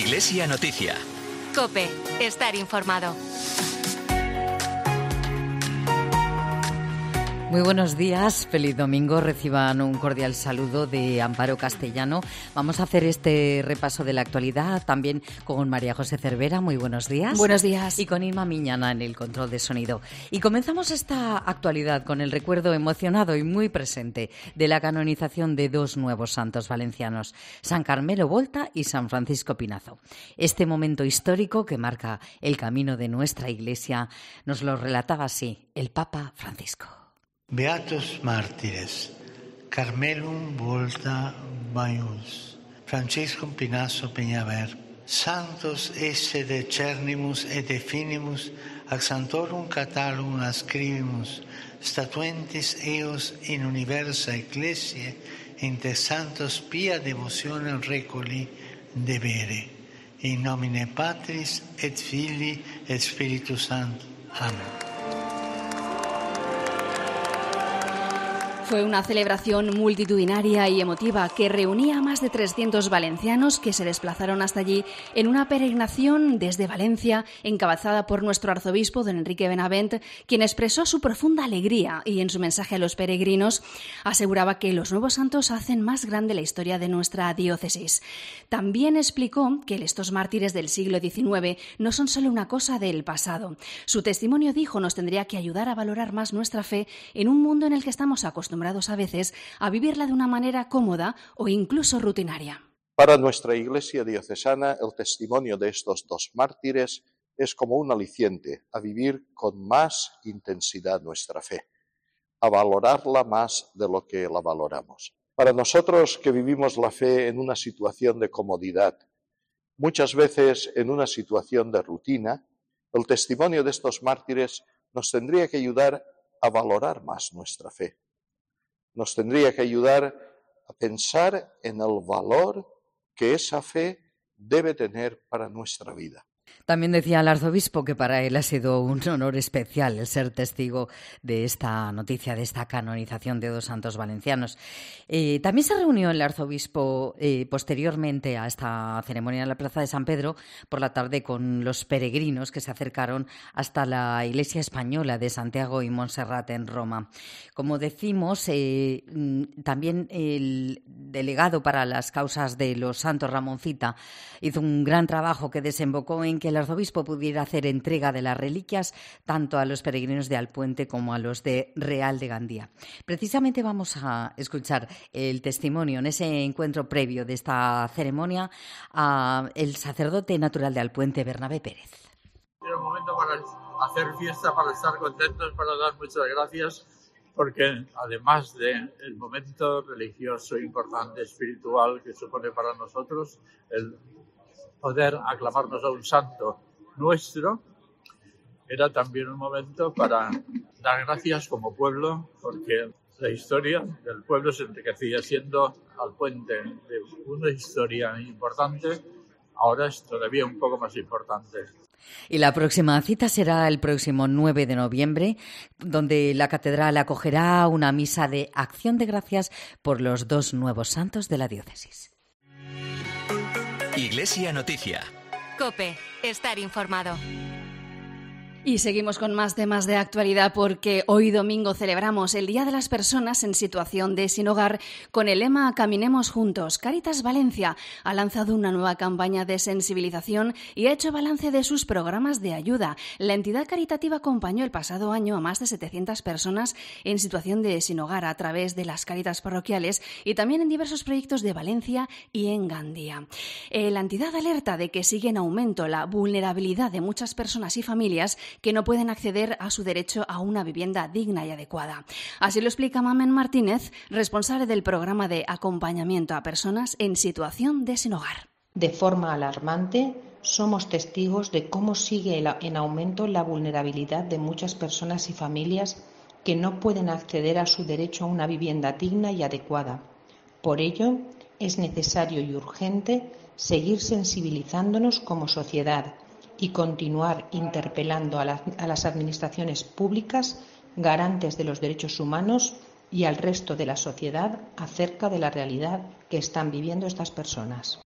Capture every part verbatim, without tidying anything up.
Iglesia Noticia. COPE. Estar informado. Muy buenos días, feliz domingo. Reciban un cordial saludo de Amparo Castellano. Vamos a hacer este repaso de la actualidad también con María José Cervera. Muy buenos días. Buenos días. Y con Irma Miñana en el control de sonido. Y comenzamos esta actualidad con el recuerdo emocionado y muy presente de la canonización de dos nuevos santos valencianos, San Carmelo Volta y San Francisco Pinazo. Este momento histórico que marca el camino de nuestra Iglesia nos lo relataba así el Papa Francisco. Beatos mártires, Carmelum Volta Maius, Francisco Pinazo Peñaver, Santos esse decernimus et definimus, ac Santorum Catalum ascribimus, statuentis eos in universa Ecclesiae, inter Santos pia devotionem recoli debere. In nomine Patris et Filii et Spiritus Sancti. Amén. Fue una celebración multitudinaria y emotiva que reunía a más de trescientos valencianos que se desplazaron hasta allí en una peregrinación desde Valencia, encabezada por nuestro arzobispo, don Enrique Benavent, quien expresó su profunda alegría y en su mensaje a los peregrinos aseguraba que los nuevos santos hacen más grande la historia de nuestra diócesis. También explicó que estos mártires del siglo diecinueve no son solo una cosa del pasado. Su testimonio, dijo, nos tendría que ayudar a valorar más nuestra fe en un mundo en el que estamos acostumbrados a veces a vivirla de una manera cómoda o incluso rutinaria. Para nuestra Iglesia diocesana, el testimonio de estos dos mártires es como un aliciente a vivir con más intensidad nuestra fe, a valorarla más de lo que la valoramos. Para nosotros que vivimos la fe en una situación de comodidad, muchas veces en una situación de rutina, el testimonio de estos mártires nos tendría que ayudar a valorar más nuestra fe. Nos tendría que ayudar a pensar en el valor que esa fe debe tener para nuestra vida. También decía el arzobispo que para él ha sido un honor especial el ser testigo de esta noticia, de esta canonización de dos santos valencianos. Eh, también se reunió el arzobispo eh, posteriormente a esta ceremonia en la Plaza de San Pedro por la tarde con los peregrinos que se acercaron hasta la Iglesia Española de Santiago y Montserrat en Roma. Como decimos, eh, también el delegado para las causas de los santos, Ramoncita, hizo un gran trabajo que desembocó en que el arzobispo pudiera hacer entrega de las reliquias tanto a los peregrinos de Alpuente como a los de Real de Gandía. Precisamente vamos a escuchar el testimonio en ese encuentro previo de esta ceremonia a el sacerdote natural de Alpuente, Bernabé Pérez. Es un momento para hacer fiesta, para estar contentos, para dar muchas gracias, porque además del momento religioso importante, espiritual que supone para nosotros el poder aclamarnos a un santo nuestro, era también un momento para dar gracias como pueblo, porque la historia del pueblo se enriquecía, siendo Alpuente de una historia importante, ahora es todavía un poco más importante. Y la próxima cita será el próximo nueve de noviembre, donde la catedral acogerá una misa de acción de gracias por los dos nuevos santos de la diócesis. Iglesia Noticia. COPE. Estar informado. Y seguimos con más temas de actualidad porque hoy domingo celebramos el Día de las Personas en Situación de Sin Hogar con el lema Caminemos Juntos. Cáritas Valencia ha lanzado una nueva campaña de sensibilización y ha hecho balance de sus programas de ayuda. La entidad caritativa acompañó el pasado año a más de setecientas personas en situación de sin hogar a través de las cáritas parroquiales y también en diversos proyectos de Valencia y en Gandía. Eh, la entidad alerta de que sigue en aumento la vulnerabilidad de muchas personas y familias que no pueden acceder a su derecho a una vivienda digna y adecuada. Así lo explica Mamen Martínez, responsable del programa de acompañamiento a personas en situación de sin hogar. De forma alarmante, somos testigos de cómo sigue en aumento la vulnerabilidad de muchas personas y familias que no pueden acceder a su derecho a una vivienda digna y adecuada. Por ello, es necesario y urgente seguir sensibilizándonos como sociedad y continuar interpelando a, la, a las administraciones públicas garantes de los derechos humanos y al resto de la sociedad acerca de la realidad que están viviendo estas personas.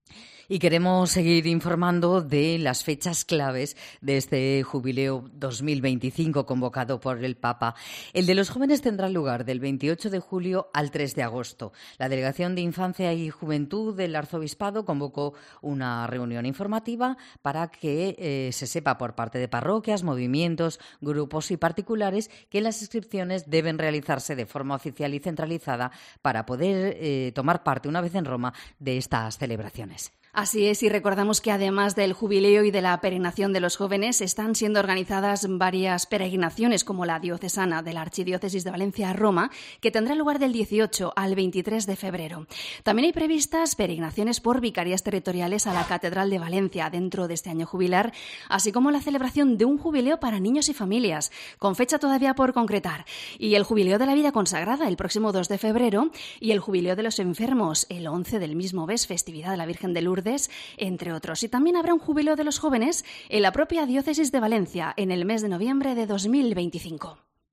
Y queremos seguir informando de las fechas claves de este jubileo dos mil veinticinco convocado por el Papa. El de los jóvenes tendrá lugar del veintiocho de julio al tres de agosto. La Delegación de Infancia y Juventud del Arzobispado convocó una reunión informativa para que eh, se sepa por parte de parroquias, movimientos, grupos y particulares que las inscripciones deben realizarse de forma oficial y centralizada para poder eh, tomar parte una vez en Roma de estas celebraciones. Así es, y recordamos que además del jubileo y de la peregrinación de los jóvenes, están siendo organizadas varias peregrinaciones, como la diocesana de la Archidiócesis de Valencia a Roma, que tendrá lugar del dieciocho al veintitrés de febrero. También hay previstas peregrinaciones por vicarías territoriales a la Catedral de Valencia dentro de este año jubilar, así como la celebración de un jubileo para niños y familias, con fecha todavía por concretar, y el jubileo de la vida consagrada el próximo dos de febrero, y el jubileo de los enfermos el once del mismo mes, festividad de la Virgen de Lourdes, entre otros. Y también habrá un jubileo de los jóvenes en la propia diócesis de Valencia en el mes de noviembre de dos mil veinticinco.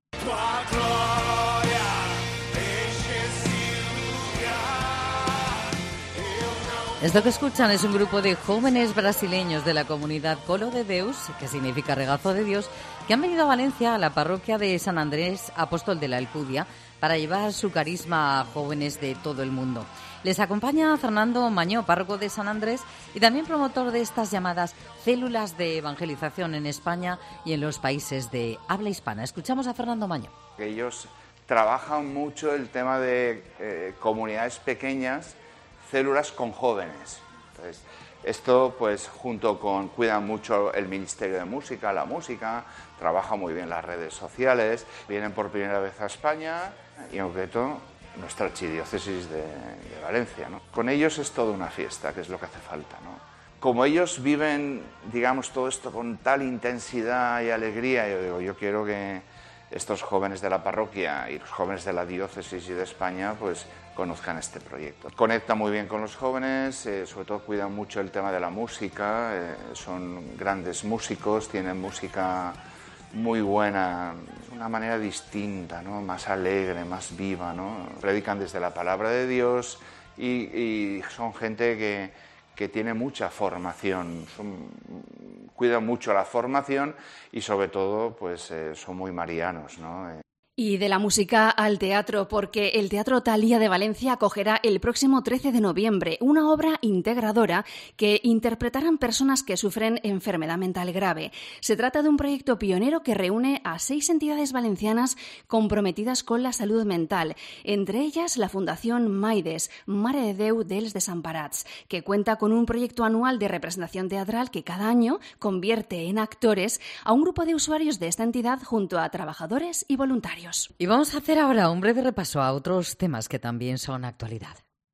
Esto que escuchan es un grupo de jóvenes brasileños de la comunidad Colo de Deus, que significa regazo de Dios, que han venido a Valencia, a la parroquia de San Andrés Apóstol de la Alcudia, para llevar su carisma a jóvenes de todo el mundo. Les acompaña Fernando Mañó, párroco de San Andrés y también promotor de estas llamadas células de evangelización en España y en los países de habla hispana. Escuchamos a Fernando Mañó. Ellos trabajan mucho el tema de eh, comunidades pequeñas, células con jóvenes. Entonces, esto, pues, junto con, cuidan mucho el Ministerio de Música, la música, trabajan muy bien las redes sociales, vienen por primera vez a España y, en concreto, nuestra archidiócesis de, de Valencia, ¿no? Con ellos es toda una fiesta, que es lo que hace falta, ¿no? Como ellos viven, digamos, todo esto con tal intensidad y alegría, yo digo, yo quiero que estos jóvenes de la parroquia y los jóvenes de la diócesis y de España, pues, conozcan este proyecto. Conecta muy bien con los jóvenes, eh, sobre todo cuidan mucho el tema de la música, eh, son grandes músicos, tienen música muy buena, una manera distinta, ¿no? Más alegre, más viva, ¿no? Predican desde la palabra de Dios y, y son gente que, que tiene mucha formación, son, cuidan mucho la formación y sobre todo pues eh, son muy marianos, ¿no? Eh, Y de la música al teatro, porque el Teatro Thalía de Valencia acogerá el próximo trece de noviembre una obra integradora que interpretarán personas que sufren enfermedad mental grave. Se trata de un proyecto pionero que reúne a seis entidades valencianas comprometidas con la salud mental, entre ellas la Fundación Maides, Mare de Déu dels Desemparats, que cuenta con un proyecto anual de representación teatral que cada año convierte en actores a un grupo de usuarios de esta entidad junto a trabajadores y voluntarios. Y vamos a hacer ahora un breve repaso a otros temas que también son actualidad.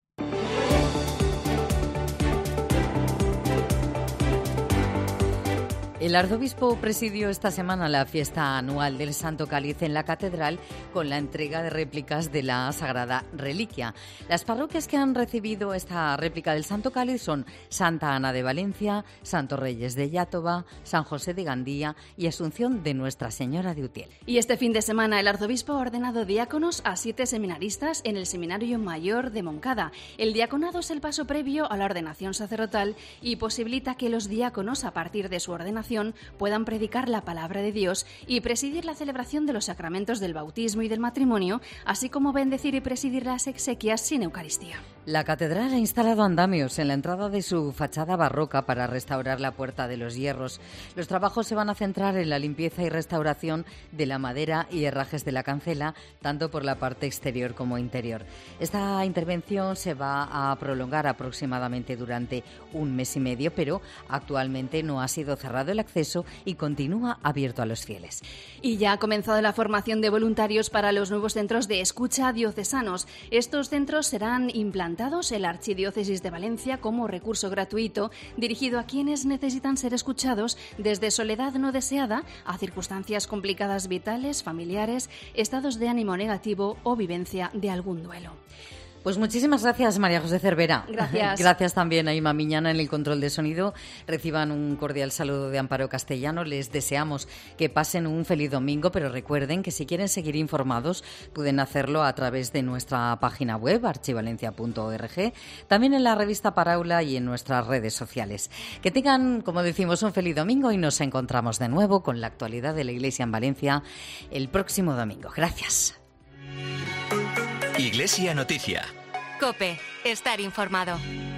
El arzobispo presidió esta semana la fiesta anual del Santo Cáliz en la catedral con la entrega de réplicas de la Sagrada Reliquia. Las parroquias que han recibido esta réplica del Santo Cáliz son Santa Ana de Valencia, Santos Reyes de Iátova, San José de Gandía y Asunción de Nuestra Señora de Utiel. Y este fin de semana el arzobispo ha ordenado diáconos a siete seminaristas en el Seminario Mayor de Moncada. El diaconado es el paso previo a la ordenación sacerdotal y posibilita que los diáconos, a partir de su ordenación, puedan predicar la palabra de Dios y presidir la celebración de los sacramentos del bautismo y del matrimonio, así como bendecir y presidir las exequias sin Eucaristía. La catedral ha instalado andamios en la entrada de su fachada barroca para restaurar la Puerta de los Hierros. Los trabajos se van a centrar en la limpieza y restauración de la madera y herrajes de la cancela, tanto por la parte exterior como interior. Esta intervención se va a prolongar aproximadamente durante un mes y medio, pero actualmente no ha sido cerrado el acceso y continúa abierto a los fieles. Y ya ha comenzado la formación de voluntarios para los nuevos centros de escucha diocesanos. Estos centros serán implantados en la Archidiócesis de Valencia como recurso gratuito dirigido a quienes necesitan ser escuchados desde soledad no deseada a circunstancias complicadas vitales, familiares, estados de ánimo negativo o vivencia de algún duelo. Pues muchísimas gracias, María José Cervera. Gracias. Gracias también a Ima Miñana en el control de sonido. Reciban un cordial saludo de Amparo Castellano. Les deseamos que pasen un feliz domingo, pero recuerden que si quieren seguir informados pueden hacerlo a través de nuestra página web archivalencia punto org, también en la revista Paraula y en nuestras redes sociales. Que tengan, como decimos, un feliz domingo y nos encontramos de nuevo con la actualidad de la Iglesia en Valencia el próximo domingo. Gracias. Iglesia Noticia. COPE. Estar informado.